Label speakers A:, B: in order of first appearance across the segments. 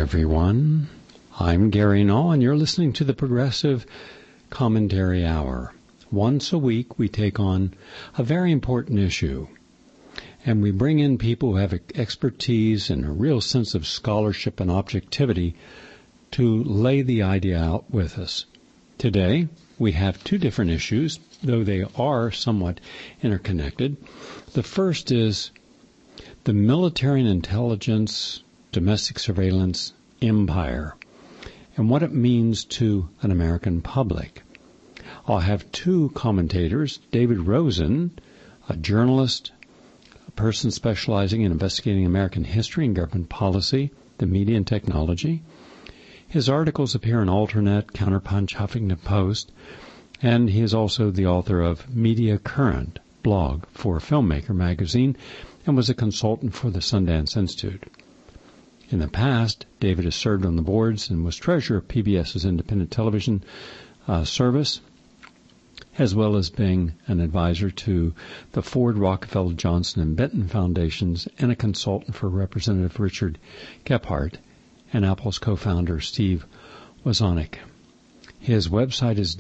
A: everyone. I'm Gary Null, and you're listening to the Progressive Commentary Hour. Once a week, we take on a very important issue, and we bring in people who have expertise and a real sense of scholarship and objectivity to lay the idea out with us. Today, we have two different issues, though they are somewhat interconnected. The first is the military and intelligence domestic surveillance empire and what it means to an American public. I'll have two commentators, David Rosen, a journalist, a person specializing in investigating American history and government policy, the media and technology. His articles appear in Alternet, Counterpunch, Huffington Post, and he is also the author of Media Current blog for Filmmaker magazine and was a consultant for the Sundance Institute. In the past, David has served on the boards and was treasurer of PBS's independent television service, as well as being an advisor to the Ford, Rockefeller, Johnson, and Benton Foundations and a consultant for Representative Richard Gephardt and Apple's co-founder Steve Wozniak. His website is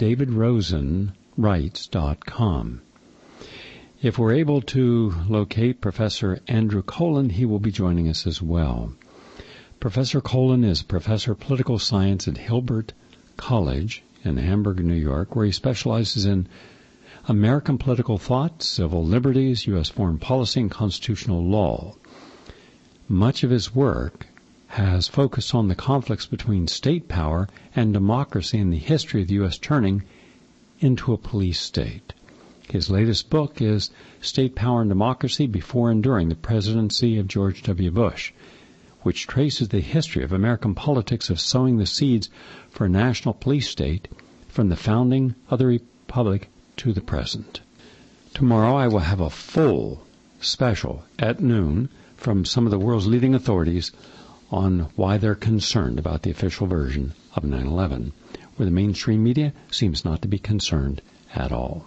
A: davidrosenwrites.com. If we're able to locate Professor Andrew Kolin, he will be joining us as well. Professor Kolin is professor of political science at Hilbert College in Hamburg, New York, where he specializes in American political thought, civil liberties, U.S. foreign policy, and constitutional law. Much of his work has focused on the conflicts between state power and democracy in the history of the U.S. turning into a police state. His latest book is State Power and Democracy Before and During the Presidency of George W. Bush, which traces the history of American politics of sowing the seeds for a national police state from the founding of the Republic to the present. Tomorrow I will have a full special at noon from some of the world's leading authorities on why they're concerned about the official version of 9/11, where the mainstream media seems not to be concerned at all.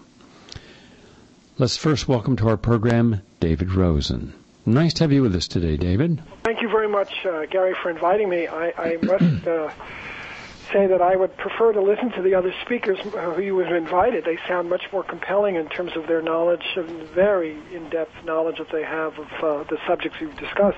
A: Let's first welcome to our program David Rosen. Nice to have you with us today, David.
B: Thank you very much, Gary, for inviting me. I must say that I would prefer to listen to the other speakers who you have invited. They sound much more compelling in terms of their knowledge, and very in-depth knowledge that they have of the subjects you've discussed.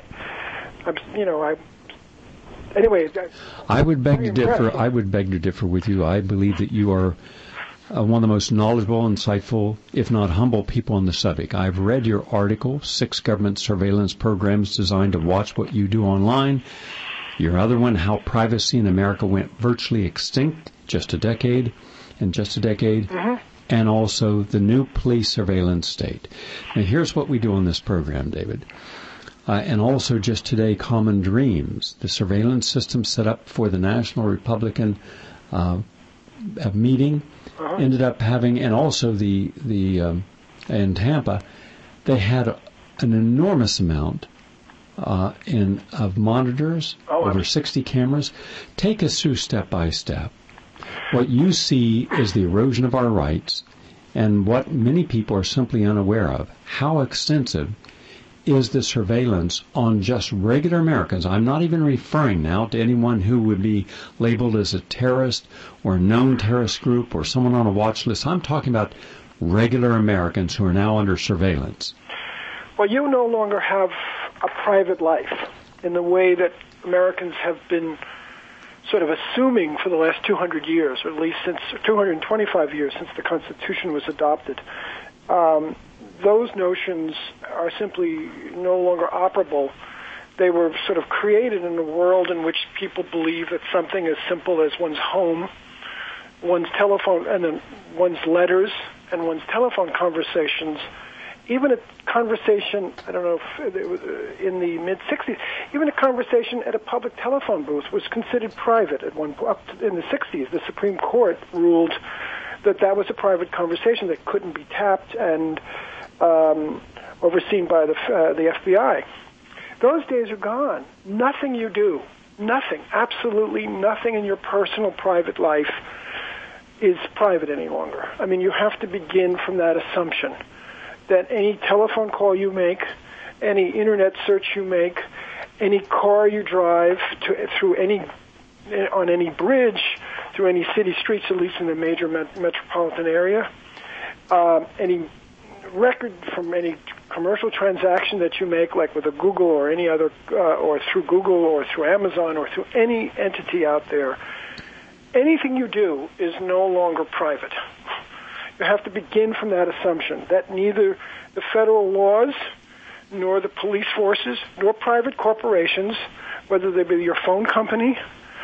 A: I would beg to differ. I would beg to differ with you. I believe that you are one of the most knowledgeable, insightful, if not humble people on the subject. I've read your article, 6 Government Surveillance Programs Designed to Watch What You Do Online. Your other one, How Privacy in America Went Virtually Extinct, just a decade. Mm-hmm. And also The New Police Surveillance State. Now, here's what we do on this program, David. And also just today, Common Dreams, the surveillance system set up for the National Republican meeting, ended up having, and also the in Tampa, they had an enormous amount of monitors, over 60 cameras. Take us through step by step. What you see is the erosion of our rights, and what many people are simply unaware of. How extensive is the surveillance on just regular Americans? I'm not even referring now to anyone who would be labeled as a terrorist or a known terrorist group or someone on a watch list. I'm talking about regular Americans who are now under surveillance.
B: Well, you no longer have a private life in the way that Americans have been sort of assuming for the last 200 years, or at least since 225 years since the Constitution was adopted. Those notions are simply no longer operable. They were sort of created in a world in which people believe that something as simple as one's home, one's telephone, and then one's letters and one's telephone conversations, even a conversation, I don't know if it was in the mid-'60s, even a conversation at a public telephone booth was considered private at one point. Up in the 60s, the Supreme Court ruled that was a private conversation that couldn't be tapped and overseen by the FBI. Those days are gone. Nothing you do, nothing, absolutely nothing in your personal private life is private any longer. I mean, you have to begin from that assumption that any telephone call you make, any internet search you make, any car you drive on any bridge, through any city streets, at least in the major metropolitan area, any record from any commercial transaction that you make, like with a Google or any other, or through Google or through Amazon or through any entity out there, anything you do is no longer private. You have to begin from that assumption that neither the federal laws, nor the police forces, nor private corporations, whether they be your phone company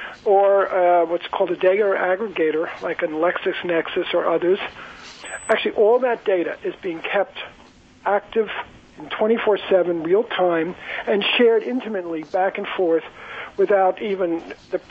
B: or what's called a data aggregator, like an LexisNexis or others, actually all that data is being kept active in 24/7, real time, and shared intimately back and forth without even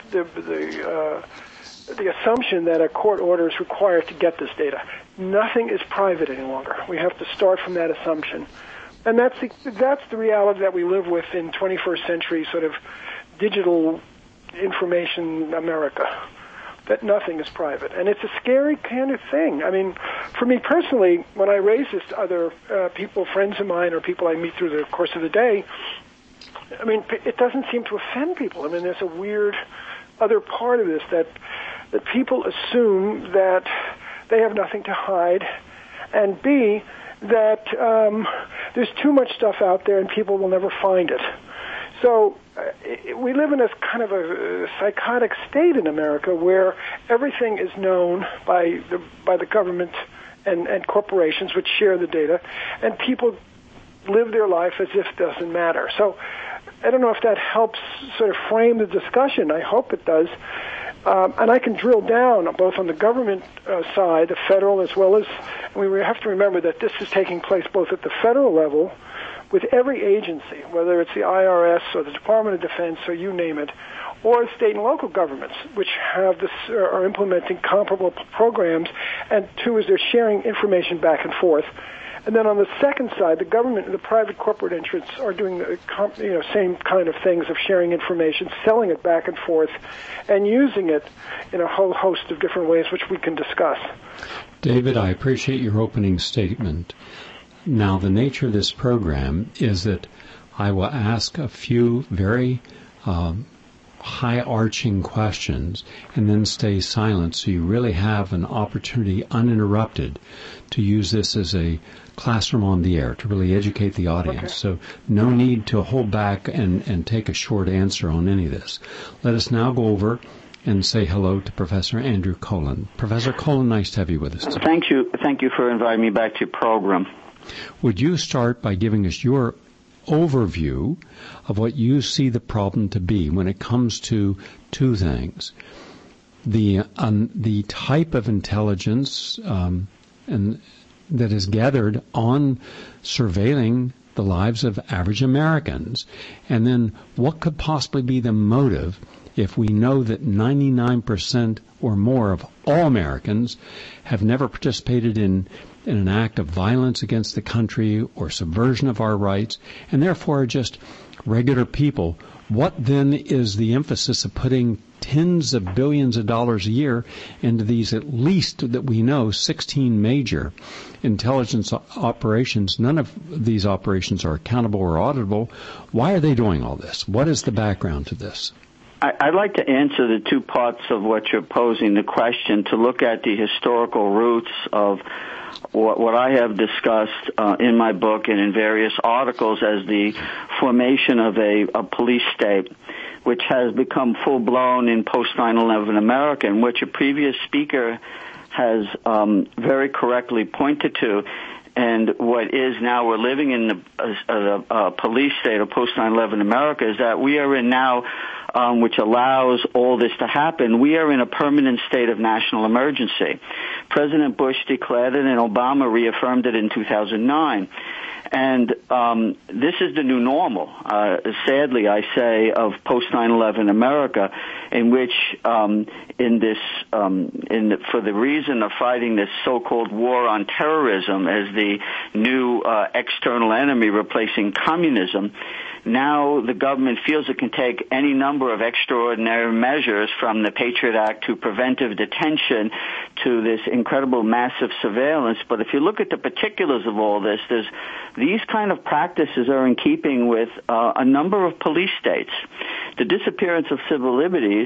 B: the assumption that a court order is required to get this data. Nothing is private any longer. We have to start from that assumption. And that's the reality that we live with in 21st century sort of digital information America, that nothing is private. And it's a scary kind of thing. I mean, for me personally, when I raise this to other people, friends of mine, or people I meet through the course of the day, I mean, it doesn't seem to offend people. I mean, there's a weird other part of this that people assume that they have nothing to hide, and B, that there's too much stuff out there and people will never find it. So we live in a kind of a psychotic state in America where everything is known by the government and corporations which share the data, and people live their life as if it doesn't matter. So I don't know if that helps sort of frame the discussion. I hope it does. And I can drill down both on the government side, the federal, as well as we have to remember that this is taking place both at the federal level with every agency, whether it's the IRS or the Department of Defense or you name it, or state and local governments, which have this, are implementing comparable programs, and two is they're sharing information back and forth. And then on the second side, the government and the private corporate interests are doing the same kind of things of sharing information, selling it back and forth, and using it in a whole host of different ways, which we can discuss.
A: David, I appreciate your opening statement. Now, the nature of this program is that I will ask a few very high-arching questions and then stay silent, so you really have an opportunity uninterrupted to use this as a classroom on the air to really educate the audience. Okay. So no need to hold back and take a short answer on any of this. Let us now go over and say hello to Professor Andrew Colan. Professor Colan, nice to have you with us today.
C: Thank you. Thank you for inviting me back to your program.
A: Would you start by giving us your overview of what you see the problem to be when it comes to two things: the type of intelligence and that is gathered on surveilling the lives of average Americans, and then what could possibly be the motive if we know that 99% or more of all Americans have never participated in an act of violence against the country or subversion of our rights, and therefore are just regular people. What then is the emphasis of putting tens of billions of dollars a year into these, at least that we know, 16 major intelligence operations? None of these operations are accountable or auditable. Why are they doing all this? What is the background to this?
C: I'd like to answer the two parts of what you're posing the question, to look at the historical roots of what I have discussed in my book and in various articles as the formation of a police state, which has become full-blown in post-9/11 America, and which a previous speaker has very correctly pointed to. And what is now, we're living in the police state of post-9/11 America, is that we are in now, which allows all this to happen, we are in a permanent state of national emergency. President Bush declared it, and Obama reaffirmed it in 2009. And this is the new normal, sadly, I say, of post-9/11 America, in which, for the reason of fighting this so-called war on terrorism as the new external enemy replacing communism, now the government feels it can take any number of extraordinary measures, from the Patriot Act to preventive detention to this incredible massive surveillance. But if you look at the particulars of all this, these kind of practices are in keeping with a number of police states. The disappearance of civil liberties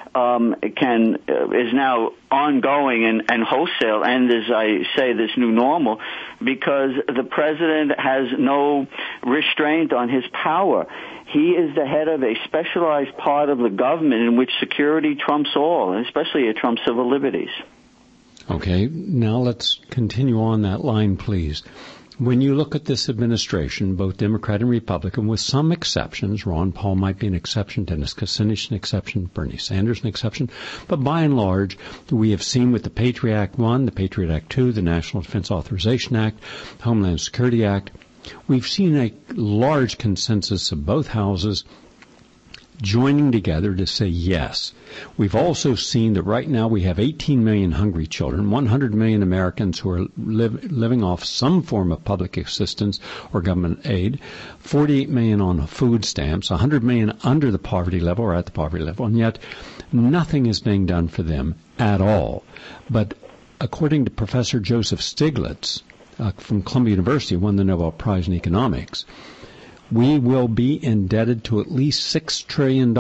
C: is now ongoing and wholesale, and as I say, this new normal, because the president has no restraint on his power. He is the head of a specialized part of the government in which security trumps all, and especially it trumps civil liberties.
A: Okay, now let's continue on that line, please. When you look at this administration, both Democrat and Republican, with some exceptions, Ron Paul might be an exception, Dennis Kucinich an exception, Bernie Sanders an exception, but by and large, we have seen with the Patriot Act 1, the Patriot Act 2, the National Defense Authorization Act, Homeland Security Act, we've seen a large consensus of both houses joining together to say yes. We've also seen that right now we have 18 million hungry children, 100 million Americans who are living off some form of public assistance or government aid, 48 million on food stamps, 100 million under the poverty level or at the poverty level, and yet nothing is being done for them at all. But according to Professor Joseph Stiglitz from Columbia University, won the Nobel Prize in Economics, we will be indebted to at least $6 trillion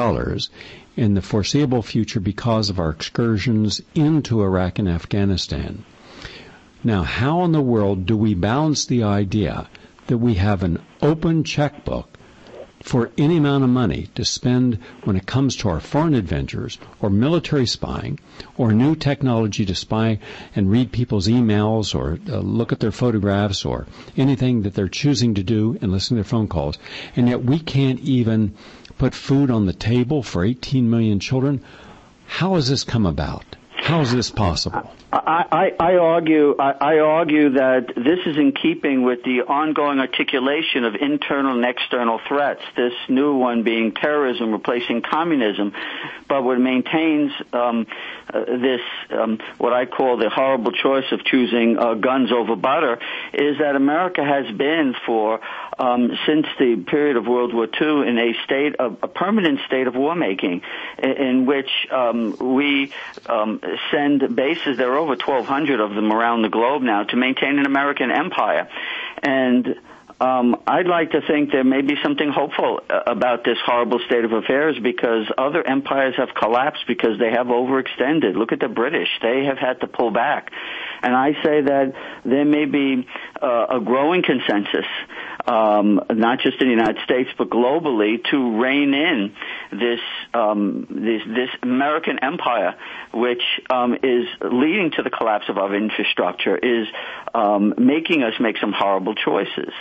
A: in the foreseeable future because of our excursions into Iraq and Afghanistan. Now, how in the world do we balance the idea that we have an open checkbook for any amount of money to spend when it comes to our foreign adventures or military spying or new technology to spy and read people's emails or look at their photographs or anything that they're choosing to do and listen to their phone calls, and yet we can't even put food on the table for 18 million children? How has this come about? How is this possible?
C: I argue that this is in keeping with the ongoing articulation of internal and external threats, this new one being terrorism replacing communism, but what maintains this, what I call the horrible choice of choosing guns over butter, is that America has been since the period of World War II in a permanent state of war making, in which we send bases. There are over 1,200 of them around the globe now to maintain an American empire. And I'd like to think there may be something hopeful about this horrible state of affairs, because other empires have collapsed because they have overextended. Look at the British. They have had to pull back. And I say that there may be a growing consensus, not just in the United States, but globally, to rein in this American empire, which is leading to the collapse of our infrastructure, is making us make some horrible choices.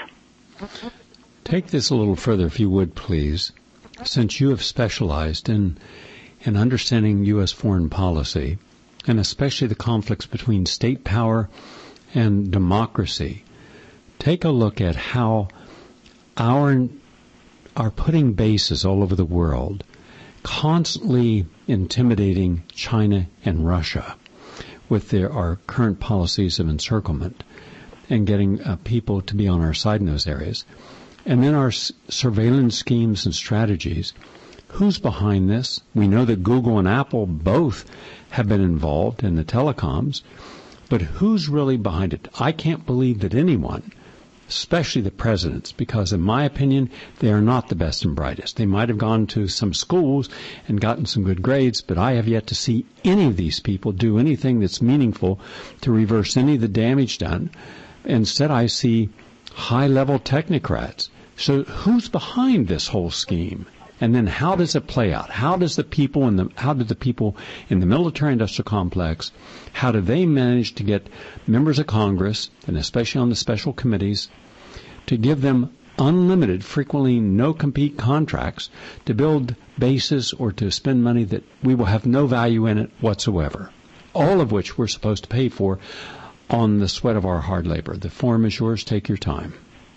A: Take this a little further, if you would, please. Since you have specialized in understanding U.S. foreign policy, and especially the conflicts between state power and democracy, take a look at how our putting bases all over the world, constantly intimidating China and Russia with our current policies of encirclement, and getting people to be on our side in those areas. And then our surveillance schemes and strategies. Who's behind this? We know that Google and Apple both have been involved in the telecoms, but who's really behind it? I can't believe that anyone, especially the presidents, because in my opinion, they are not the best and brightest. They might have gone to some schools and gotten some good grades, but I have yet to see any of these people do anything that's meaningful to reverse any of the damage done. Instead, I see high-level technocrats. So who's behind this whole scheme? And then how does it play out? How do the people in the military-industrial complex, how do they manage to get members of Congress, and especially on the special committees, to give them unlimited, frequently no-compete contracts to build bases or to spend money that we will have no value in it whatsoever, all of which we're supposed to pay for on the sweat of our hard labor? The forum is yours. Take your time.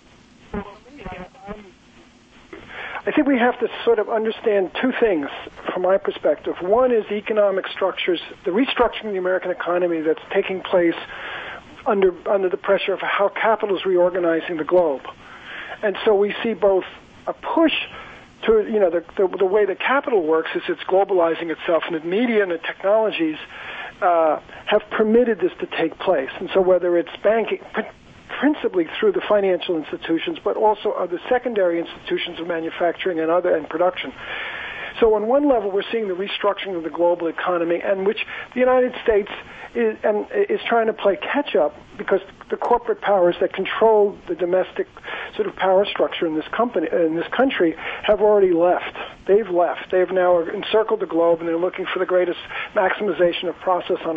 B: I think we have to sort of understand two things from my perspective. One is the economic structures, the restructuring of the American economy that's taking place under the pressure of how capital is reorganizing the globe. And so we see both a push to, the way the capital works is it's globalizing itself, and the media and the technologies have permitted this to take place. And so whether it's banking, principally through the financial institutions, but also other secondary institutions of manufacturing and production. So on one level, we're seeing the restructuring of the global economy, and which the United States is trying to play catch-up because the corporate powers that control the domestic sort of power structure in this country have already left. They've left. They've now encircled the globe, and they're looking for the greatest maximization of process on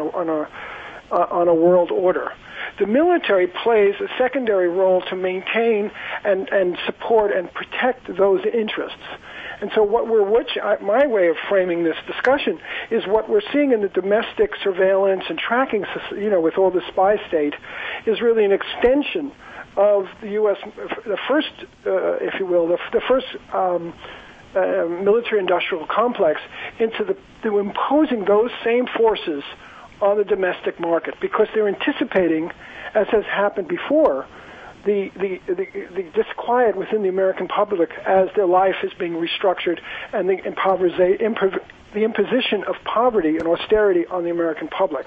B: a world order. The military plays a secondary role to maintain and support and protect those interests. And so my way of framing this discussion is what we're seeing in the domestic surveillance and tracking, with all the spy state, is really an extension of the U.S., the first, if you will, the first military-industrial complex into imposing those same forces on the domestic market, because they're anticipating, as has happened before, the disquiet within the American public as their life is being restructured, and the imposition of poverty and austerity on the American public.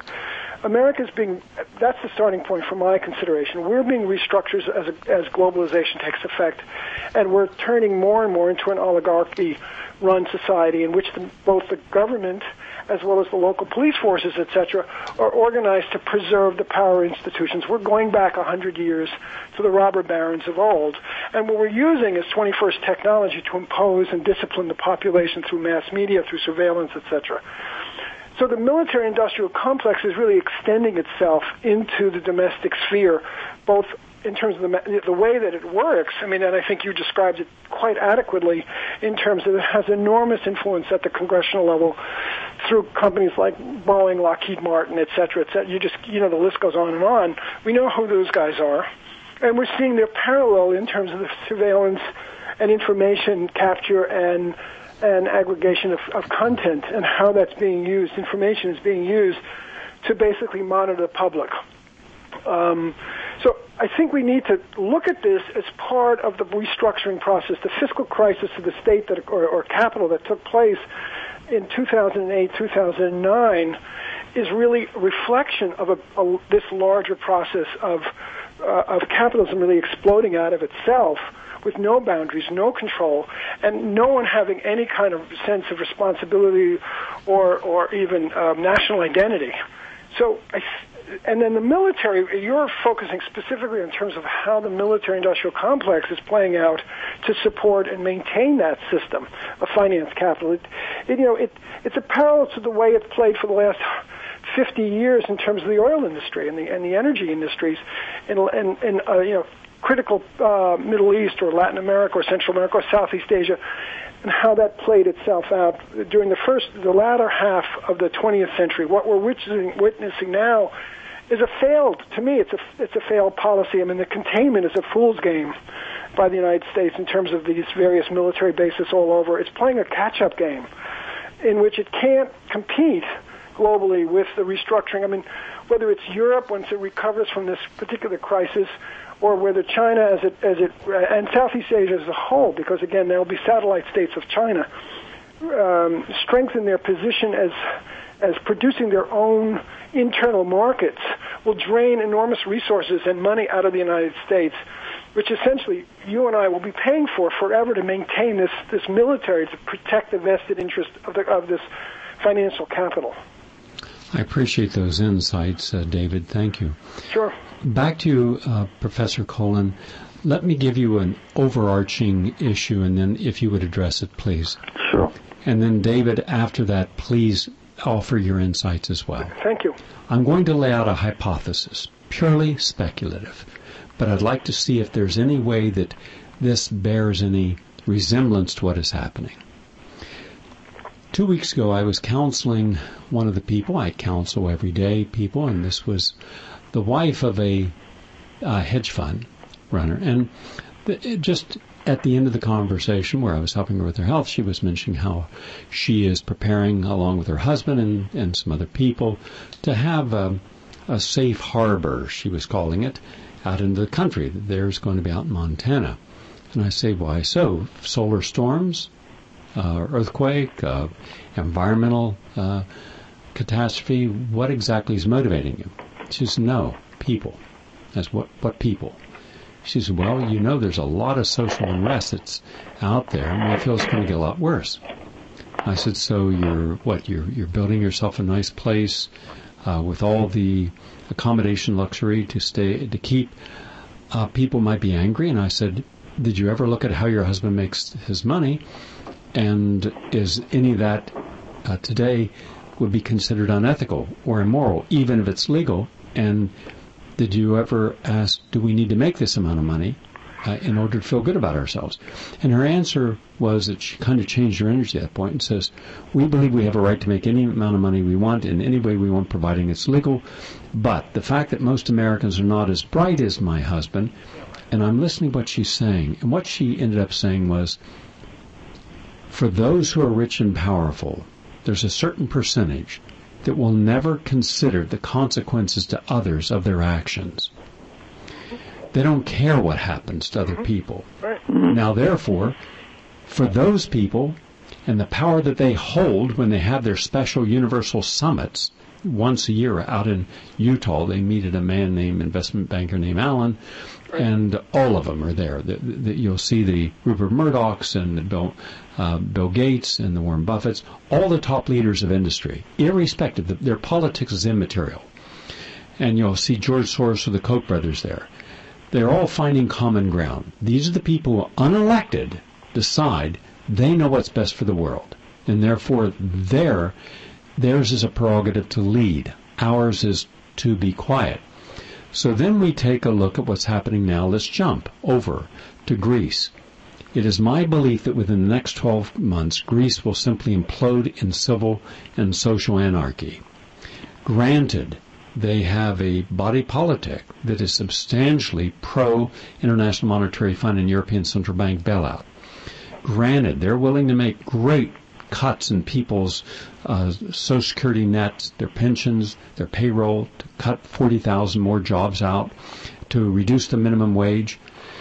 B: That's the starting point for my consideration. We're being restructured as globalization takes effect, and we're turning more and more into an oligarchy-run society in which both the government as well as the local police forces, etc., are organized to preserve the power institutions. We're going back 100 years to the robber barons of old, and what we're using is 21st technology to impose and discipline the population through mass media, through surveillance, etc. So the military-industrial complex is really extending itself into the domestic sphere, both in terms of the way that it works. I mean, and I think you described it quite adequately in terms of it has enormous influence at the congressional level through companies like Boeing, Lockheed Martin, et cetera, et cetera. The list goes on and on. We know who those guys are. And we're seeing their parallel in terms of the surveillance and information capture and aggregation of content and how that's being used. Information is being used to basically monitor the public. So I think we need to look at this as part of the restructuring process. The fiscal crisis of the state or capital that took place in 2008, 2009 is really a reflection of this larger process of capitalism really exploding out of itself with no boundaries, no control, and no one having any kind of sense of responsibility or even national identity. So and then the military, you're focusing specifically in terms of how the military-industrial complex is playing out to support and maintain that system of finance capital. It's a parallel to the way it's played for the last 50 years in terms of the oil industry and the energy industries in critical Middle East or Latin America or Central America or Southeast Asia, and how that played itself out during the latter half of the 20th century. What we're witnessing now is it's a failed policy. I mean, the containment is a fool's game by the United States in terms of these various military bases all over. It's playing a catch-up game in which it can't compete globally with the restructuring. I mean, whether it's Europe once it recovers from this particular crisis, or whether China and Southeast Asia as a whole, because again, there will be satellite states of China, strengthen their position as producing their own internal markets, will drain enormous resources and money out of the United States, which essentially you and I will be paying for forever to maintain this military to protect the vested interest of this financial capital.
A: I appreciate those insights, David. Thank you.
B: Sure.
A: Back to you, Professor Colin. Let me give you an overarching issue, and then if you would address it, please.
C: Sure.
A: And then, David, after that, please offer your insights as well.
B: Thank you.
A: I'm going to lay out a hypothesis, purely speculative, but I'd like to see if there's any way that this bears any resemblance to what is happening. 2 weeks ago, I was counseling one of the people. I counsel every day people, and this was the wife of a hedge fund runner. And just at the end of the conversation where I was helping her with her health, she was mentioning how she is preparing, along with her husband and some other people, to have a safe harbor, she was calling it, out in the country. There's going to be out in Montana. And I say, why so? Solar storms, earthquake, environmental catastrophe, what exactly is motivating you? She says, no, people. That's what people? She says, well, there's a lot of social unrest that's out there, and I feel it's going to get a lot worse. I said, so you're building yourself a nice place with all the accommodation luxury to keep people might be angry. And I said, did you ever look at how your husband makes his money? And is any of that today would be considered unethical or immoral, even if it's legal? And did you ever ask, do we need to make this amount of money in order to feel good about ourselves? And her answer was that she kind of changed her energy at that point and says, we believe we have a right to make any amount of money we want in any way we want, providing it's legal. But the fact that most Americans are not as bright as my husband, and I'm listening to what she's saying, and what she ended up saying was, for those who are rich and powerful, there's a certain percentage that will never consider the consequences to others of their actions. They don't care what happens to other people. Now, therefore, for those people and the power that they hold when they have their special universal summits once a year out in Utah, they meet at a investment banker named Alan, and all of them are there. You'll see the Rupert Murdochs and the Bill Gates and the Warren Buffetts, all the top leaders of industry, irrespective. Their politics is immaterial. And you'll see George Soros or the Koch brothers there. They're all finding common ground. These are the people who, unelected, decide they know what's best for the world. And therefore, theirs is a prerogative to lead. Ours is to be quiet. So then we take a look at what's happening now. Let's jump over to Greece. It is my belief that within the next 12 months, Greece will simply implode in civil and social anarchy. Granted, they have a body politic that is substantially pro-International Monetary Fund and European Central Bank bailout. Granted, they're willing to make great cuts in people's Social Security nets, their pensions, their payroll, to cut 40,000 more jobs out, to reduce the minimum wage.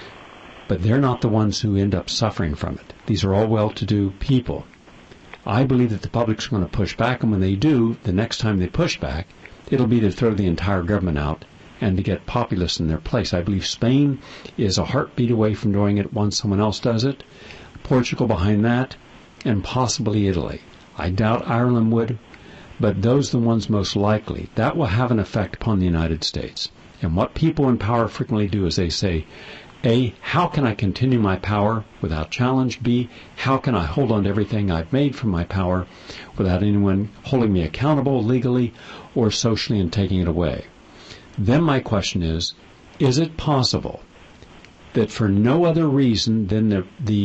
A: But they're not the ones who end up suffering from it. These are all well-to-do people. I believe that the public's going to push back, and when they do, the next time they push back, it'll be to throw the entire government out and to get populists in their place. I believe Spain is a heartbeat away from doing it once someone else does it. Portugal behind that, and possibly Italy. I doubt Ireland would, but those are the ones most likely. That will have an effect upon the United States. And what people in power frequently do is they say, A, how can I continue my power without challenge? B, how can I hold on to everything I've made from my power without anyone holding me accountable legally or socially and taking it away? Then my question is it possible that for no other reason than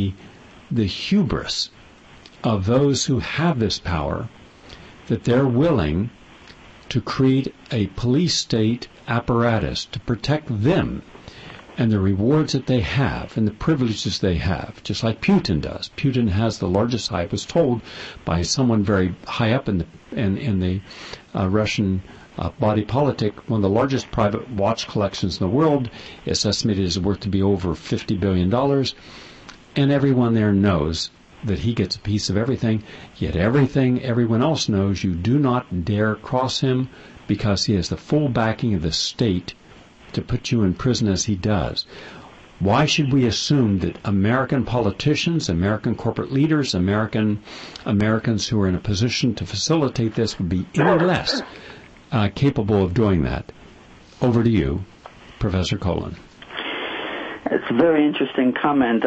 A: the hubris of those who have this power, that they're willing to create a police state apparatus to protect them and the rewards that they have and the privileges they have, just like Putin does. Putin has the largest, I was told by someone very high up in the Russian body politic, one of the largest private watch collections in the world. It's estimated is worth to be over $50 billion. And everyone there knows that he gets a piece of everything, yet everyone else knows you do not dare cross him because he has the full backing of the state to put you in prison as he does. Why should we assume that American politicians, American corporate leaders, Americans who are in a position to facilitate this would be any less capable of doing that? Over to you, Professor Colin.
C: It's a very interesting comment.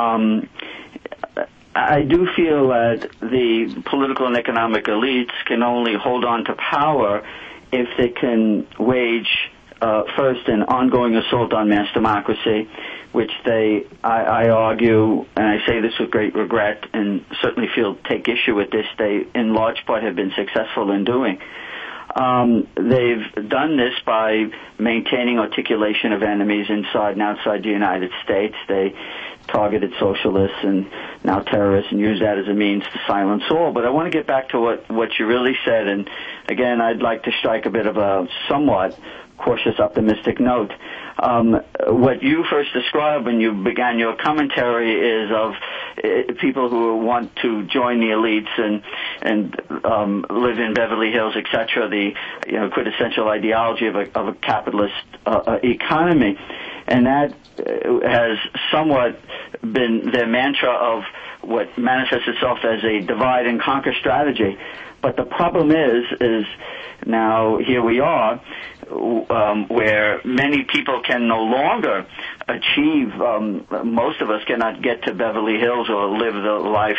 C: I do feel that the political and economic elites can only hold on to power if they can wage, first, an ongoing assault on mass democracy, which I argue, and I say this with great regret, and certainly take issue with this, they in large part have been successful in doing. They've done this by maintaining articulation of enemies inside and outside the United States. They targeted socialists and now terrorists and use that as a means to silence all. But I want to get back to what you really said. And again, I'd like to strike a bit of a somewhat cautious, optimistic note. what you first described when you began your commentary is of people who want to join the elites and live in Beverly Hills, etc. The quintessential ideology of a capitalist economy, and that has somewhat been their mantra of what manifests itself as a divide and conquer strategy. But the problem is now here we are, where many people can no longer achieve. Most of us cannot get to Beverly Hills or live the life,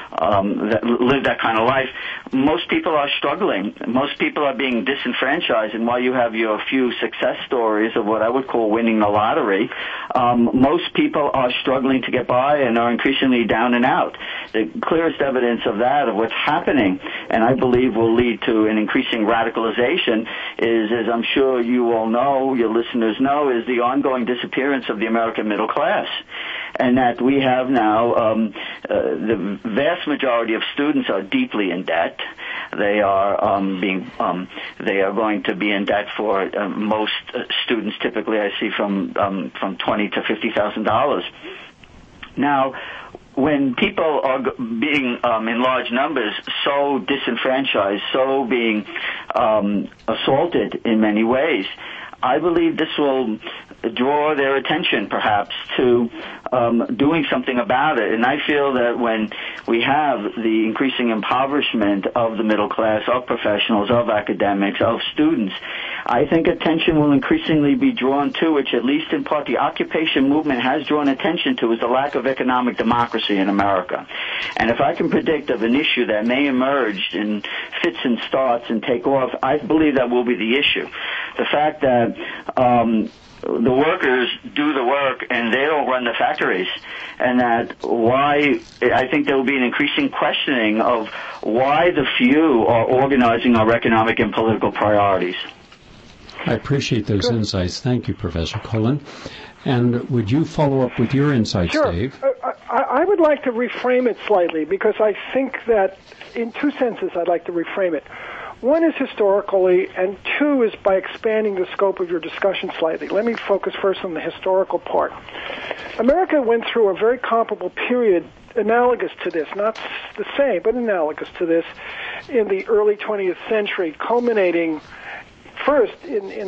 C: live that kind of life. Most people are struggling. Most people are being disenfranchised. And while you have your few success stories of what I would call winning the lottery, most people are struggling to get by and are increasingly down and out. The clearest evidence of that, of what's happening, and I believe will lead to an increasing radicalization, is, as I'm sure you all know, your listeners know, is the ongoing disappearance of the American middle class. And that we have now, the vast majority of students are deeply in debt. They are they are going to be in debt for most students. Typically, I see from $20,000 to $50,000. Now, when people are being in large numbers so disenfranchised, so being assaulted in many ways, I believe this will draw their attention, perhaps, to doing something about it. And I feel that when we have the increasing impoverishment of the middle class, of professionals, of academics, of students, I think attention will increasingly be drawn to, which at least in part the occupation movement has drawn attention to, is the lack of economic democracy in America. And if I can predict of an issue that may emerge in fits and starts and take off, I believe that will be the issue. The fact that the workers do the work and they don't run the factories, and that why I think there will be an increasing questioning of why the few are organizing our economic and political priorities.
A: I appreciate those insights. Thank you, Professor Cullen. And would you follow up with your insights,
B: sure.
A: Dave?
B: I would like to reframe it slightly, because I think that in two senses I'd like to reframe it. One is historically, and two is by expanding the scope of your discussion slightly. Let me focus first on the historical part. America went through a very comparable period analogous to this, not the same, but analogous to this, in the early 20th century, culminating first in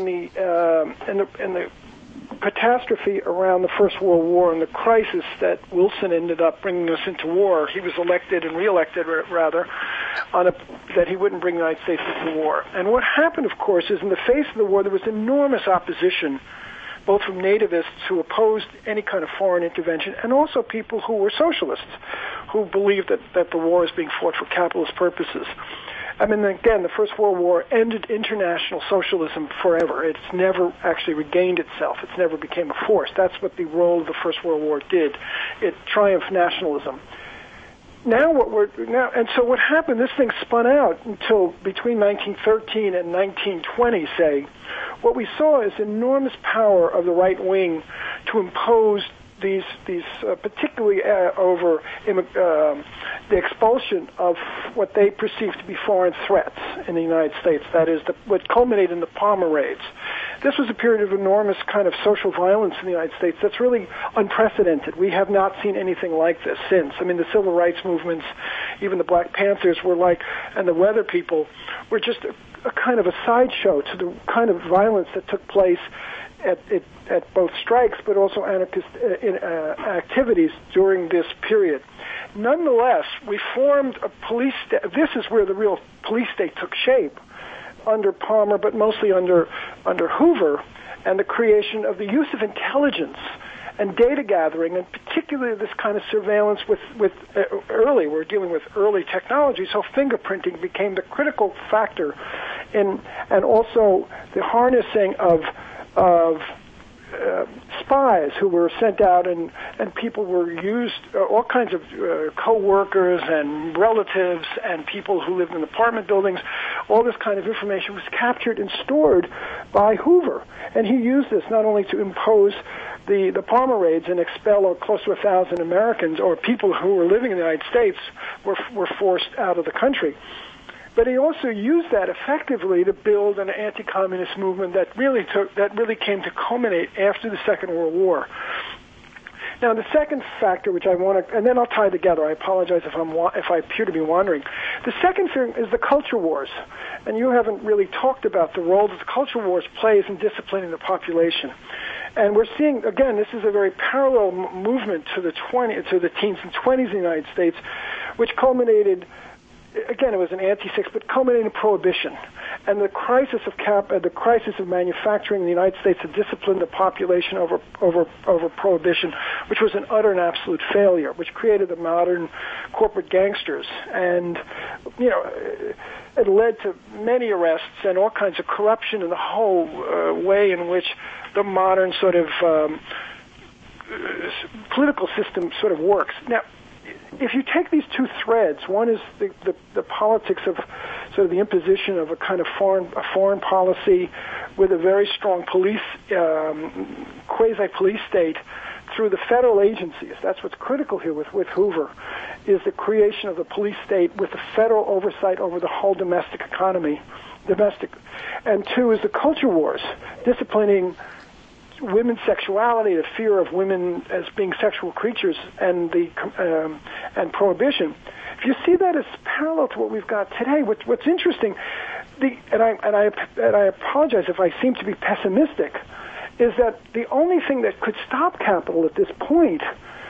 B: the catastrophe around the First World War and the crisis that Wilson ended up bringing us into war. He was elected and reelected, rather, that he wouldn't bring the United States into war. And what happened, of course, is in the face of the war, there was enormous opposition, both from nativists who opposed any kind of foreign intervention, and also people who were socialists, who believed that the war is being fought for capitalist purposes. I mean, again, the First World War ended international socialism forever. It's never actually regained itself. It's never became a force. That's what the role of the First World War did. It triumphed nationalism. So what happened, this thing spun out until between 1913 and 1920, say. What we saw is enormous power of the right wing to impose these particularly over the expulsion of what they perceived to be foreign threats in the United States. That is, what culminated in the Palmer raids. This was a period of enormous kind of social violence in the United States that's really unprecedented. We have not seen anything like this since. I mean, the civil rights movements, even the Black Panthers were like, and the Weather People were just a kind of a sideshow to the kind of violence that took place at both strikes, but also anarchist activities during this period. Nonetheless, we formed a police state. This is where the real police state took shape, under Palmer, but mostly under Hoover, and the creation of the use of intelligence and data gathering, and particularly this kind of surveillance with we're dealing with early technology, so fingerprinting became the critical factor, and also the harnessing of spies who were sent out, and people were used, all kinds of co-workers and relatives and people who lived in apartment buildings. All this kind of information was captured and stored by Hoover, and he used this not only to impose the Palmer raids and expel close to 1,000 Americans, or people who were living in the United States were forced out of the country. But he also used that effectively to build an anti-communist movement that really came to culminate after the Second World War. Now, the second factor, which I want to, and then I'll tie together. I apologize if I appear to be wandering. The second thing is the culture wars, and you haven't really talked about the role that the culture wars plays in disciplining the population. And we're seeing, again, this is a very parallel movement to the teens and 20s in the United States, which culminated, again, it was an anti-sex, but culminated in prohibition. And the crisis of manufacturing in the United States to discipline the population over prohibition, which was an utter and absolute failure, which created the modern corporate gangsters. And, it led to many arrests and all kinds of corruption in the whole way in which the modern sort of political system sort of works. Now, if you take these two threads, one is the politics of sort of the imposition of a kind of foreign policy with a very strong police, quasi-police state through the federal agencies. That's what's critical here with Hoover, is the creation of the police state with the federal oversight over the whole domestic economy. And two is the culture wars, disciplining women's sexuality, the fear of women as being sexual creatures, and and prohibition. If you see that as parallel to what we've got today, what's interesting, and I apologize if I seem to be pessimistic, is that the only thing that could stop capital at this point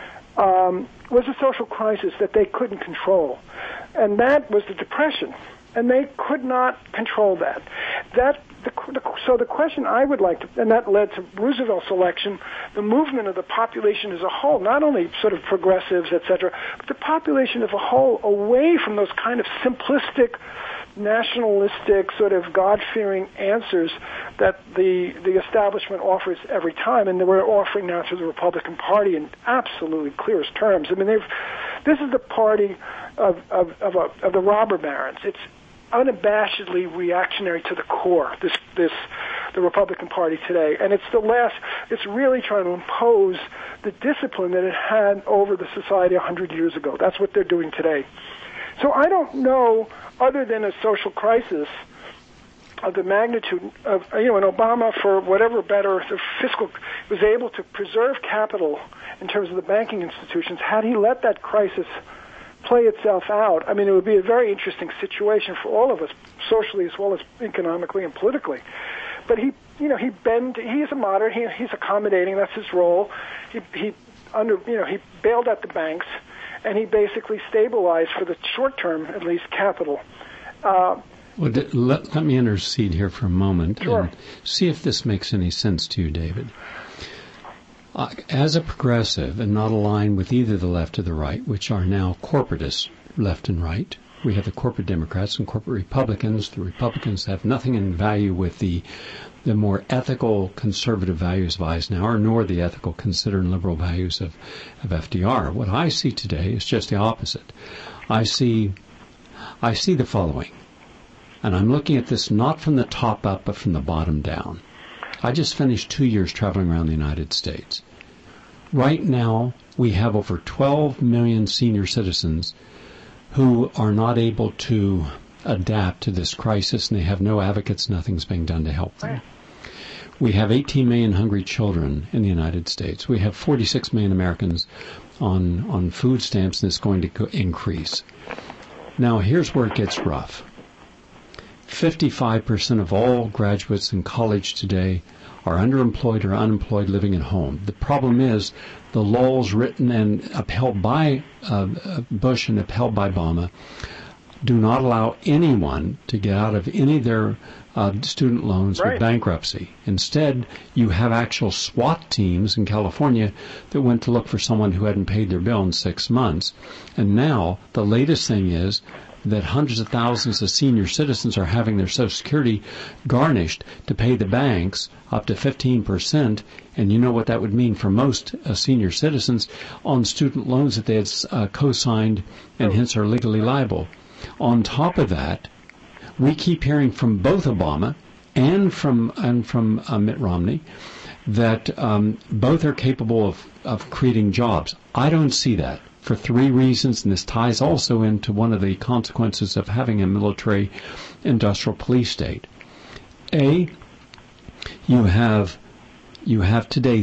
B: was a social crisis that they couldn't control, and that was the Depression, and they could not control that. So the question I would like to, and that led to Roosevelt's election, the movement of the population as a whole, not only sort of progressives, et cetera, but the population as a whole away from those kind of simplistic, nationalistic, sort of God-fearing answers that the establishment offers every time, and we're offering now to the Republican Party in absolutely clearest terms. I mean, this is the party of the robber barons. It's unabashedly reactionary to the core, the Republican Party today. And it's really trying to impose the discipline that it had over the society 100 years ago. That's what they're doing today. So I don't know, other than a social crisis of the magnitude of, and Obama, for whatever better, the fiscal, was able to preserve capital in terms of the banking institutions. Had he let that crisis play itself out, I mean, it would be a very interesting situation for all of us, socially as well as economically and politically. But he's a moderate, he's accommodating, that's his role. He bailed out the banks, and he basically stabilized, for the short term at least, capital.
A: Let me intercede here for a moment.
B: Sure.
A: And see if this makes any sense to you, David. As a progressive and not aligned with either the left or the right, which are now corporatists, left and right, we have the corporate Democrats and corporate Republicans. The Republicans have nothing in value with the more ethical conservative values of Eisenhower, nor the ethical considered liberal values of FDR. What I see today is just the opposite. I see the following, and I'm looking at this not from the top up, but from the bottom down. I just finished 2 years traveling around the United States. Right now, we have over 12 million senior citizens who are not able to adapt to this crisis, and they have no advocates. Nothing's being done to help them. We have 18 million hungry children in the United States. We have 46 million Americans on food stamps, and it's going to increase. Now, here's where it gets rough. 55% of all graduates in college today are underemployed or unemployed living at home. The problem is the laws written and upheld by Bush and upheld by Obama do not allow anyone to get out of any of their student loans with bankruptcy. Instead, you have actual SWAT teams in California that went to look for someone who hadn't paid their bill in 6 months. And now the latest thing is that hundreds of thousands of senior citizens are having their Social Security garnished to pay the banks up to 15%. And you know what that would mean for most senior citizens on student loans that they had co-signed and hence are legally liable. On top of that, we keep hearing from both Obama and from Mitt Romney, that both are capable of creating jobs. I don't see that for three reasons, and this ties also into one of the consequences of having a military-industrial police state. A, you have today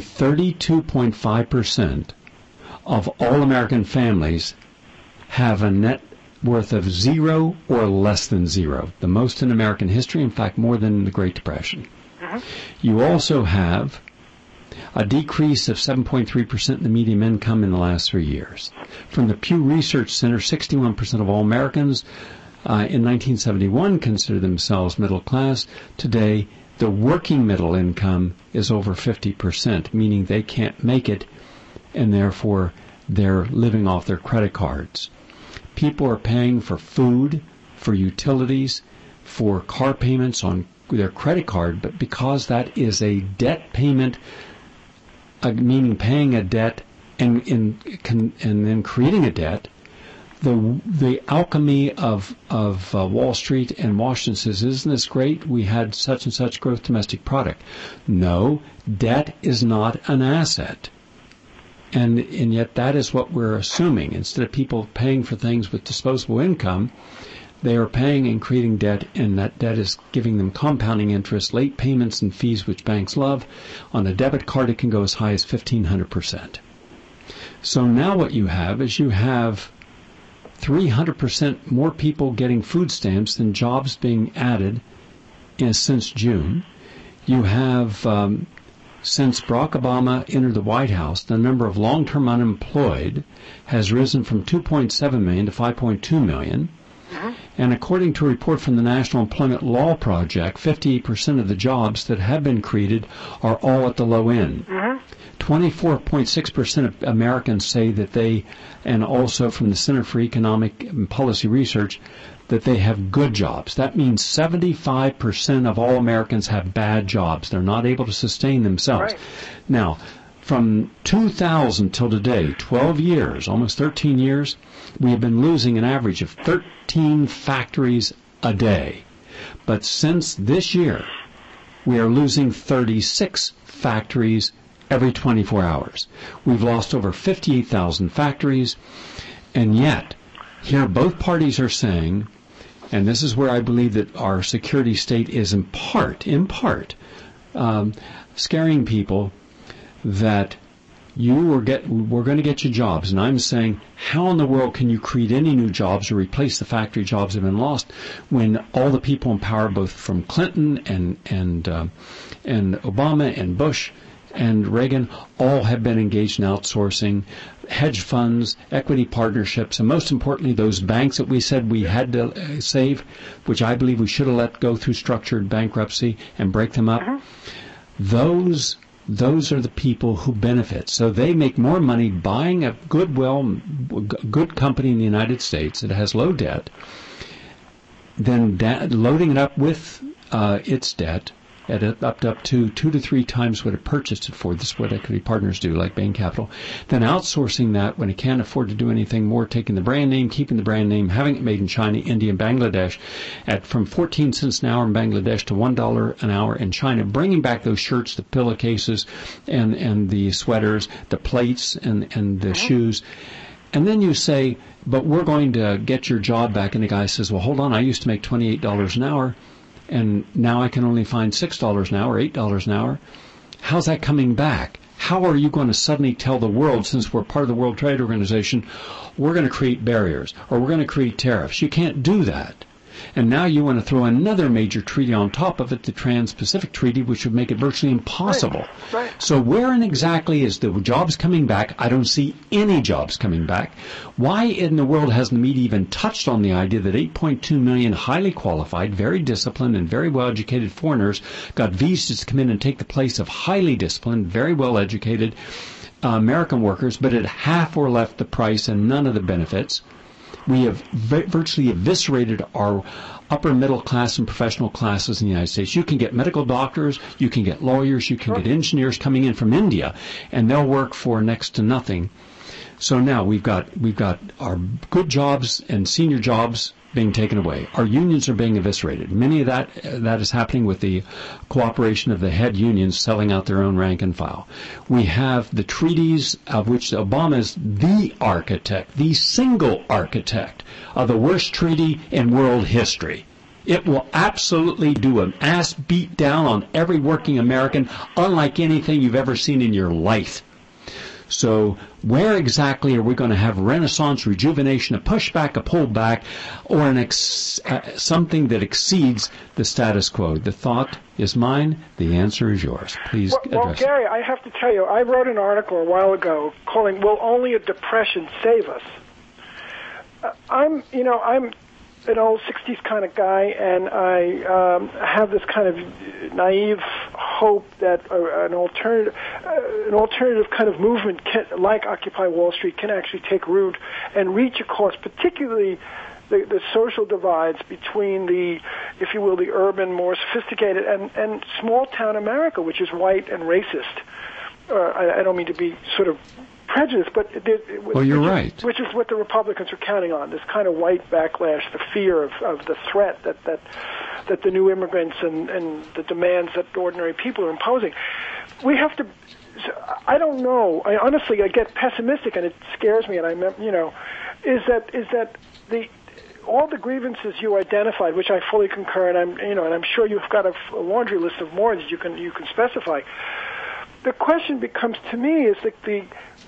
A: 32.5% of all American families have a net worth of zero or less than zero, the most in American history, in fact, more than in the Great Depression. You also have a decrease of 7.3% in the median income in the last 3 years. From the Pew Research Center, 61% of all Americans in 1971 considered themselves middle class. Today, the working middle income is over 50%, meaning they can't make it, and therefore they're living off their credit cards. People are paying for food, for utilities, for car payments on their credit card, but because that is a debt payment, meaning paying a debt and then creating a debt, the alchemy of Wall Street and Washington says, isn't this great? We had such and such gross domestic product. No, debt is not an asset. And yet that is what we're assuming. Instead of people paying for things with disposable income, they are paying and creating debt, and that debt is giving them compounding interest, late payments and fees, which banks love. On a debit card, it can go as high as 1,500%. So now what you have is you have 300% more people getting food stamps than jobs being added since June. You have, since Barack Obama entered the White House, the number of long-term unemployed has risen from 2.7 million to 5.2 million. And according to a report from the National Employment Law Project, 58% of the jobs that have been created are all at the low end. 24.6% of Americans say that they, and also from the Center for Economic and Policy Research, that they have good jobs. That means 75% of all Americans have bad jobs. They're not able to sustain themselves.
B: Right.
A: Now, from 2000 till today, 12 years, almost 13 years, we have been losing an average of 13 factories a day. But since this year, we are losing 36 factories every 24 hours. We've lost over 58,000 factories, and yet, here both parties are saying, and this is where I believe that our security state is in part, scaring people that we're going to get you jobs. And I'm saying, how in the world can you create any new jobs or replace the factory jobs that have been lost when all the people in power, both from Clinton and Obama and Bush and Reagan, all have been engaged in outsourcing, hedge funds, equity partnerships, and most importantly, those banks that we said we had to save, which I believe we should have let go through structured bankruptcy and break them up. Those are the people who benefit. So they make more money buying a good company in the United States that has low debt than loading it up with its debt at up to 2 to 3 times what it purchased it for. This is what equity partners do, like Bain Capital. Then outsourcing that when it can't afford to do anything more, taking the brand name, keeping the brand name, having it made in China, India, and Bangladesh at from 14 cents an hour in Bangladesh to $1 an hour in China, bringing back those shirts, the pillowcases, and the sweaters, the plates, and the shoes. And then you say, but we're going to get your job back. And the guy says, well, hold on, I used to make $28 an hour, and now I can only find $6 an hour, $8 an hour. How's that coming back? How are you going to suddenly tell the world, since we're part of the World Trade Organization, we're going to create barriers, or we're going to create tariffs? You can't do that. And now you want to throw another major treaty on top of it, the Trans-Pacific Treaty, which would make it virtually impossible.
B: Right.
A: So where and exactly is the jobs coming back? I don't see any jobs coming back. Why in the world hasn't the media even touched on the idea that 8.2 million highly qualified, very disciplined, and very well-educated foreigners got visas to come in and take the place of highly disciplined, very well-educated American workers, but at half or less the price and none of the benefits? We have virtually eviscerated our upper middle class and professional classes in the United States. You can get medical doctors, you can get lawyers, you can get engineers coming in from India, and they'll work for next to nothing. So now we've got our good jobs and senior jobs being taken away. Our unions are being eviscerated. Many of that is happening with the cooperation of the head unions selling out their own rank and file. We have the treaties of which Obama is the architect, the single architect of the worst treaty in world history. It will absolutely do an ass beat down on every working American, unlike anything you've ever seen in your life. So where exactly are we going to have renaissance, rejuvenation, a pushback, a pullback, or something that exceeds the status quo? The thought is mine. The answer is yours. Please address
B: Well, Gary, I have to tell you, I wrote an article a while ago calling "Will Only a Depression Save Us?" I'm an old 60s kind of guy, and I have this kind of naive hope that an alternative kind of movement like Occupy Wall Street can actually take root and reach across particularly the social divides between the, if you will, the urban, more sophisticated, and small-town America, which is white and racist. I don't mean to be sort of prejudice, but
A: you're right.
B: Which is what the Republicans are counting on, this kind of white backlash, the fear of the threat that the new immigrants and the demands that ordinary people are imposing. We have to. I don't know. Honestly, I get pessimistic, and it scares me. And is that all the grievances you identified, which I fully concur, and I'm sure you've got a laundry list of more that you can specify. The question becomes to me is that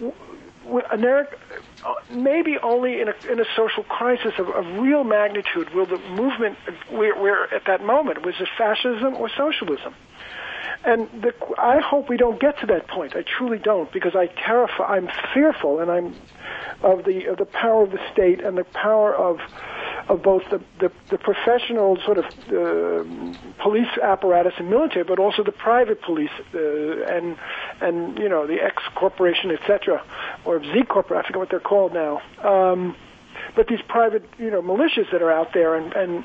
B: maybe only in a social crisis of real magnitude will the movement we're at that moment, was it fascism or socialism? And I hope we don't get to that point. I truly don't, because I'm fearful, and I'm of the power of the state and the power of both the professional sort of police apparatus and military, but also the private police and the X corporation, etc., or Z corporation. I forget what they're called now. But these private militias that are out there, and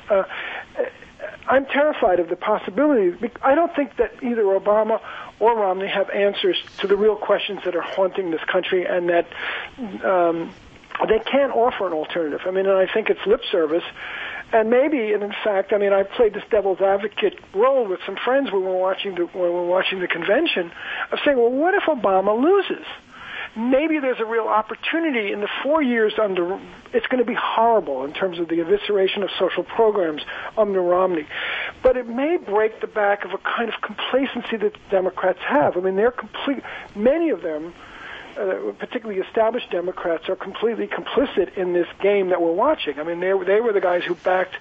B: I'm terrified of the possibility. I don't think that either Obama or Romney have answers to the real questions that are haunting this country, and that they can't offer an alternative. And I think it's lip service. And maybe, and in fact, I played this devil's advocate role with some friends when we were watching the convention, of saying, well, what if Obama loses? Maybe there's a real opportunity in the 4 years under. It's going to be horrible in terms of the evisceration of social programs under Romney, but it may break the back of a kind of complacency that the Democrats have. They're many of them, particularly established Democrats, are completely complicit in this game that we're watching. They were the guys who backed,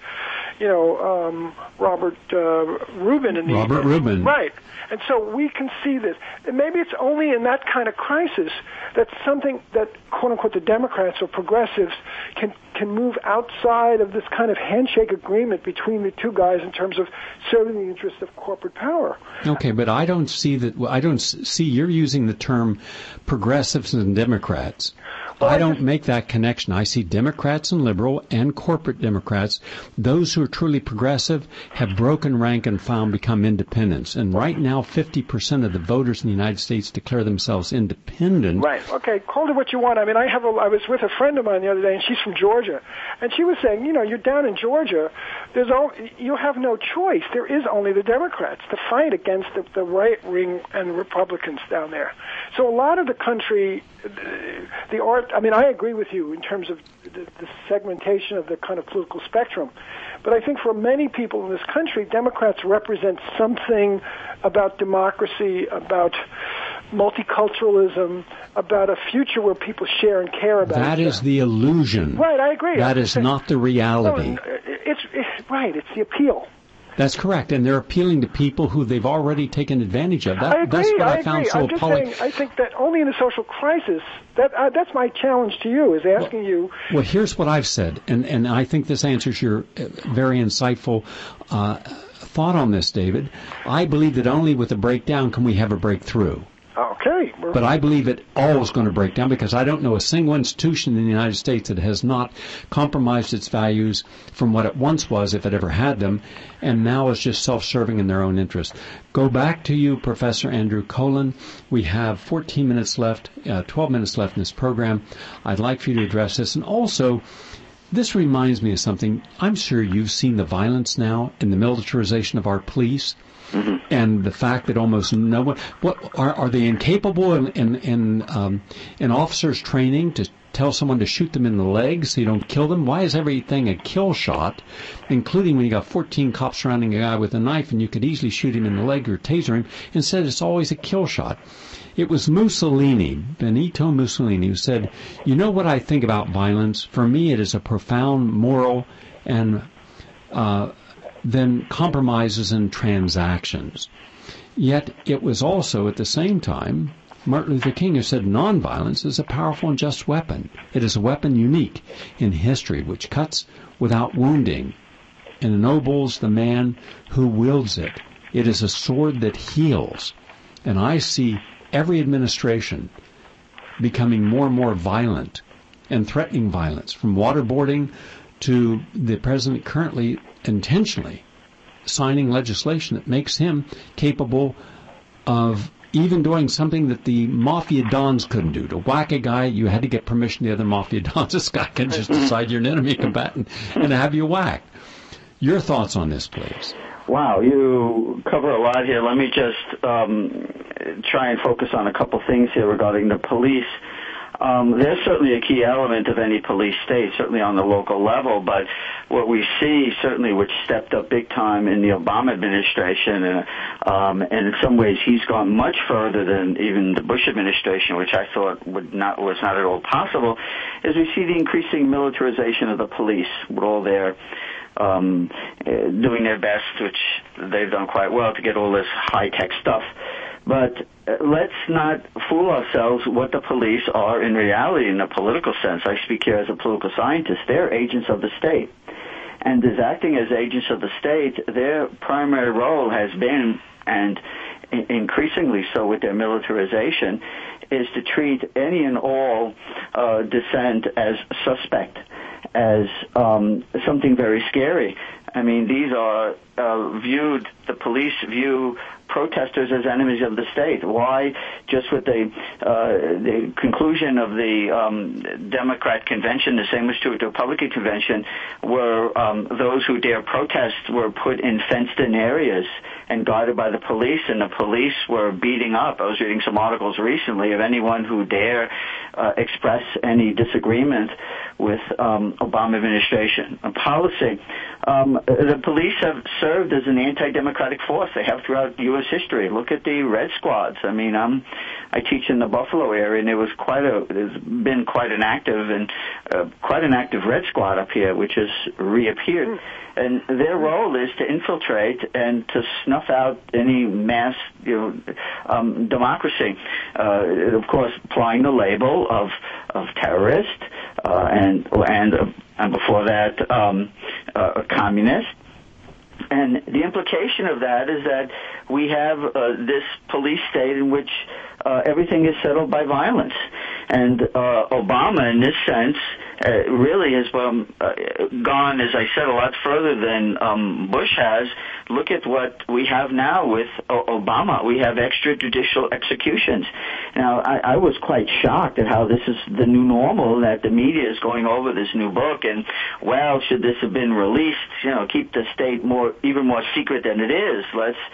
B: Robert Rubin.
A: Robert Rubin.
B: Right. And so we can see this. And maybe it's only in that kind of crisis that something that, quote-unquote, the Democrats or progressives can move outside of this kind of handshake agreement between the two guys in terms of serving the interests of corporate power.
A: Okay, but I don't see that. I don't see you're using the term progressives and Democrats. Well, I don't make that connection. I see Democrats and liberal and corporate Democrats. Those who are truly progressive have broken rank and file and become independents. And right now, 50% of the voters in the United States declare themselves independent.
B: Right. Okay. Call it what you want. I was with a friend of mine the other day, and she's from Georgia, and she was saying, you're down in Georgia. You have no choice. There is only the Democrats to fight against the right wing and Republicans down there. So a lot of the country, I agree with you in terms of the segmentation of the kind of political spectrum. But I think for many people in this country, Democrats represent something about democracy, about multiculturalism, about a future where people share and care about each other.
A: That is the illusion.
B: Right, I agree.
A: That is not the reality.
B: It's the appeal.
A: That's correct, and they're appealing to people who they've already taken advantage of.
B: I agree.
A: That's what I found so appalling.
B: Saying, I think that only in a social crisis, that's my challenge to you, is asking you.
A: Well, here's what I've said, and I think this answers your very insightful thought on this, David. I believe that only with a breakdown can we have a breakthrough.
B: Okay.
A: But I believe it all is going to break down, because I don't know a single institution in the United States that has not compromised its values from what it once was, if it ever had them, and now is just self-serving in their own interest. Go back to you, Professor Andrew Cohen. We have 14 minutes left, 12 minutes left in this program. I'd like for you to address this. And also, This reminds me of something. I'm sure you've seen the violence now in the militarization of our police, and the fact that almost no one. What are they incapable in officers' training to tell someone to shoot them in the legs so you don't kill them? Why is everything a kill shot, including when you got 14 cops surrounding a guy with a knife and you could easily shoot him in the leg or taser him? Instead, it's always a kill shot. It was Mussolini, Benito Mussolini, who said, "You know what I think about violence? For me, it is a profound moral and then compromises and transactions." Yet it was also, at the same time, Martin Luther King who said nonviolence is a powerful and just weapon. It is a weapon unique in history which cuts without wounding and ennobles the man who wields it. It is a sword that heals. And I see every administration becoming more and more violent and threatening violence, from waterboarding to the president currently intentionally signing legislation that makes him capable of even doing something that the mafia dons couldn't do. To whack a guy, you had to get permission to the other mafia dons. This guy can just decide you're an enemy combatant and have you whacked. Your thoughts on this, please.
C: Wow, you cover a lot here. Let me just try and focus on a couple things here regarding the police. They're certainly a key element of any police state, certainly on the local level, but what we see, certainly, which stepped up big time in the Obama administration, and in some ways he's gone much further than even the Bush administration, which I thought was not at all possible, is we see the increasing militarization of the police with all their doing their best, which they've done quite well, to get all this high-tech stuff. But let's not fool ourselves what the police are in reality in a political sense. I speak here as a political scientist. They're agents of the state. And as acting as agents of the state, their primary role has been, and increasingly so with their militarization, is to treat any and all dissent as suspect, as something very scary. I mean, these are the police view protesters as enemies of the state. Why? Just with the conclusion of the Democrat convention, the same was true with the Republican convention, where those who dare protest were put in fenced-in areas and guarded by the police, and the police were beating up. I was reading some articles recently of anyone who dare express any disagreement with Obama administration policy. The police have served as an anti-democratic force. They have throughout U.S. history. Look at the Red Squads. I mean, I teach in the Buffalo area, and there's been quite an active Red Squad up here, which has reappeared. And their role is to infiltrate and to snuff out any mass, democracy. Of course, applying the label of terrorist and before that, a communist. And the implication of that is that we have this police state in which everything is settled by violence. And Obama, in this sense, really has gone, as I said, a lot further than Bush has. Look at what we have now with Obama. We have extrajudicial executions. Now, I was quite shocked at how this is the new normal, that the media is going over this new book, and, well, should this have been released, keep the state even more secret than it is.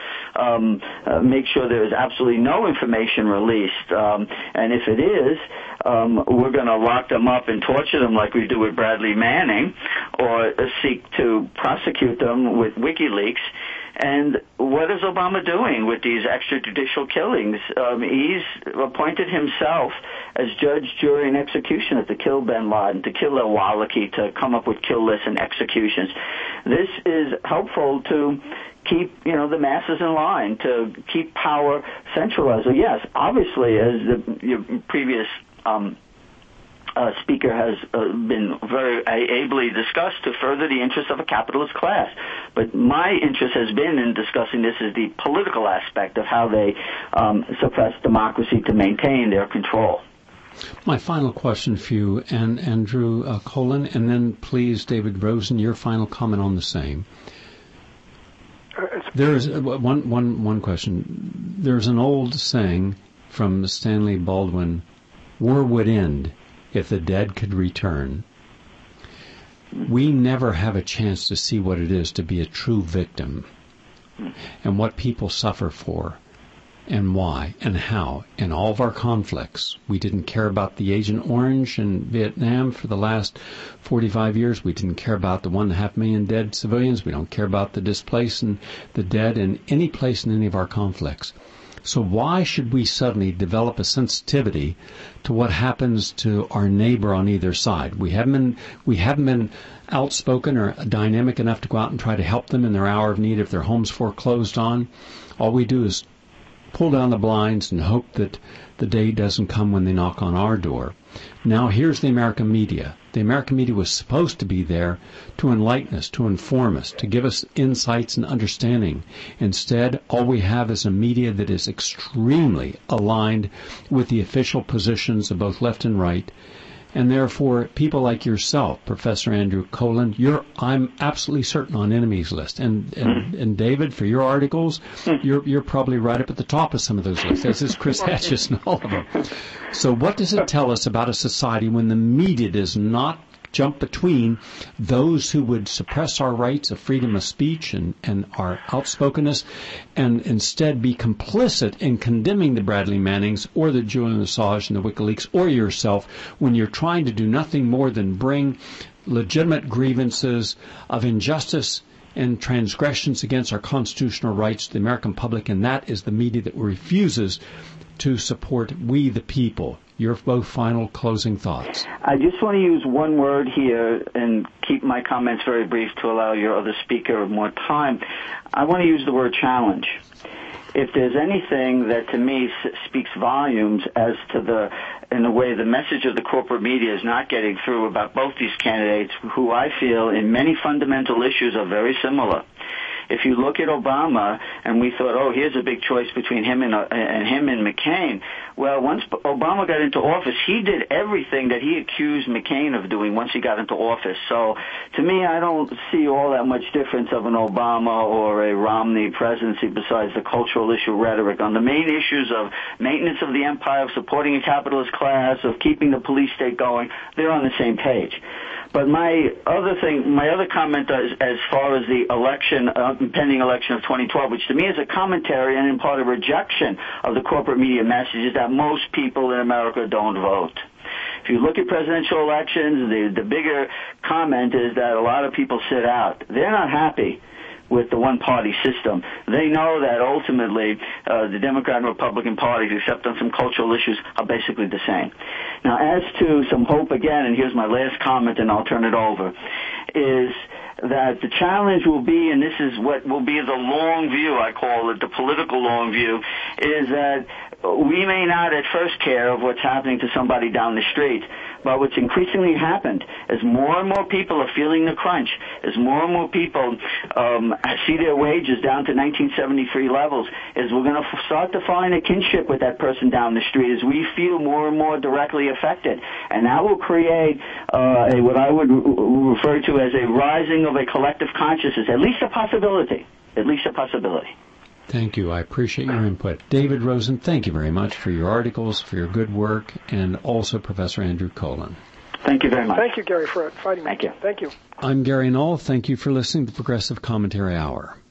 C: Let's make sure there is absolutely no information released. And if it is, we're going to lock them up and torture them like we do with Bradley Manning, or seek to prosecute them with WikiLeaks. And what is Obama doing with these extrajudicial killings? He's appointed himself as judge, jury, and executioner to kill bin Laden, to kill al-Awlaki, to come up with kill lists and executions. This is helpful to keep, the masses in line, to keep power centralized. So yes, obviously, as your previous speaker has been very ably discussed, to further the interests of a capitalist class. But my interest has been in discussing this as the political aspect of how they suppress democracy to maintain their control.
A: My final question for you, and Andrew Colin, and then please, David Rosen, your final comment on the same. There is one question. There's an old saying from Stanley Baldwin: "War would end if the dead could return." we never have a chance to see what it is to be a true victim and what people suffer for and why and how in all of our conflicts. We didn't care about the Agent Orange in Vietnam for the last 45 years. We didn't care about the 1.5 million dead civilians. We don't care about the displaced and the dead in any place in any of our conflicts. So why should we suddenly develop a sensitivity to what happens to our neighbor on either side? We haven't been outspoken or dynamic enough to go out and try to help them in their hour of need if their home's foreclosed on. All we do is pull down the blinds and hope that the day doesn't come when they knock on our door. Now here's the American media. The American media was supposed to be there to enlighten us, to inform us, to give us insights and understanding. Instead, all we have is a media that is extremely aligned with the official positions of both left and right. And therefore, people like yourself, Professor Andrew Colan, I'm absolutely certain on enemies list. And David, for your articles, you're probably right up at the top of some of those lists, as is Chris Hatches and all of them. So what does it tell us about a society when the media does not jump between those who would suppress our rights of freedom of speech and our outspokenness, and instead be complicit in condemning the Bradley Mannings or the Julian Assange and the WikiLeaks or yourself when you're trying to do nothing more than bring legitimate grievances of injustice and transgressions against our constitutional rights to the American public, and that is the media that refuses to support we the people. Your both final closing thoughts.
C: I just want to use one word here and keep my comments very brief to allow your other speaker more time. I want to use the word challenge. If there's anything that to me speaks volumes as to in a way, the message of the corporate media is not getting through about both these candidates, who I feel in many fundamental issues are very similar. If you look at Obama, and we thought, oh, here's a big choice between him and McCain. Well, once Obama got into office, he did everything that he accused McCain of doing once he got into office. So, to me, I don't see all that much difference of an Obama or a Romney presidency besides the cultural issue rhetoric. On the main issues of maintenance of the empire, of supporting a capitalist class, of keeping the police state going, they're on the same page. But my other comment as far as the election, impending election of 2012, which to me is a commentary and in part a rejection of the corporate media message, is that most people in America don't vote. If you look at presidential elections, the bigger comment is that a lot of people sit out. They're not happy with the one-party system. They know that ultimately the Democrat and Republican parties, except on some cultural issues, are basically the same. Now, as to some hope again, and here's my last comment and I'll turn it over, is that the challenge will be, and this is what will be the long view, I call it, the political long view, is that we may not at first care of what's happening to somebody down the street, but what's increasingly happened is more and more people are feeling the crunch, as more and more people see their wages down to 1973 levels, is we're going to start to find a kinship with that person down the street as we feel more and more directly affected. And that will create what I would refer to as a rising of a collective consciousness, at least a possibility. At least a possibility.
A: Thank you. I appreciate your input. David Rosen, thank you very much for your articles, for your good work, and also Professor Andrew Colan.
C: Thank you very much.
B: Thank you, Gary, for fighting me.
C: Thank you.
B: Thank you.
A: I'm Gary Null. Thank you for listening to the Progressive Commentary Hour.